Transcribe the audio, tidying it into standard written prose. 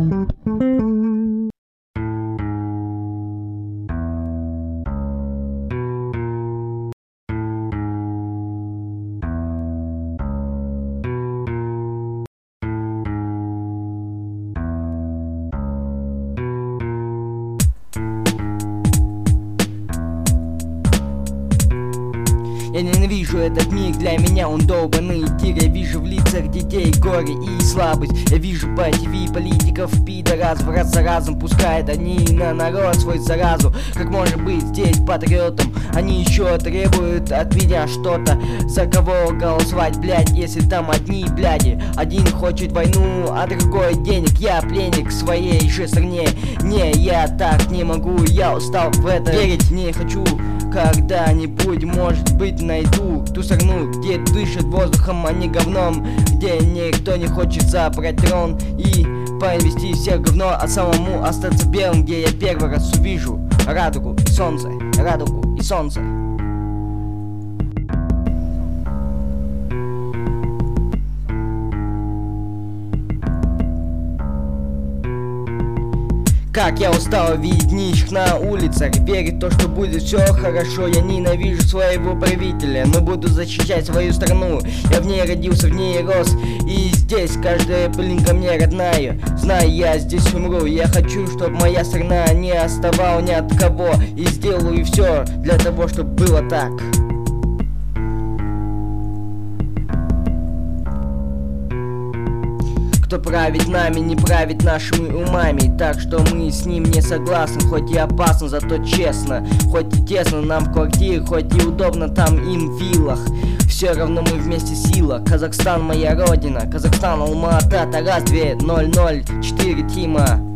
Я ненавижу этот мир, для меня он долбанный тир. Я вижу в лицах детей горе и слабость. Я вижу по ТВ политиков пидорасов, раз за разом пускают они на народ свой заразу. Как может быть здесь патриотом? Они еще требуют от меня что-то. За кого голосовать, блядь, если там одни бляди? Один хочет войну, а другой денег. Я пленник в своей же стране. Не, я так не могу, я устал в это верить. Не хочу. Когда-нибудь, может быть, найду ту страну, где дышат воздухом, а не говном, где никто не хочет забрать трон и повести всех говно, а самому остаться белым, где я первый раз увижу радугу и солнце, радугу и солнце. Как я устал видеть нищих на улицах, верить в то, что будет все хорошо. Я ненавижу своего правителя, но буду защищать свою страну. Я в ней родился, в ней рос, и здесь каждая пылинка мне родная. Знаю, я здесь умру, я хочу, чтобы моя страна не отставала ни от кого. И сделаю все для того, чтобы было так. Кто правит нами, не правит нашими умами. Так что мы с ним не согласны. Хоть и опасно, зато честно. Хоть и тесно нам в квартире, хоть и удобно там им в виллах. Все равно мы вместе сила. Казахстан моя родина. Казахстан, Алма-Ата, Тарас 2004 Тима.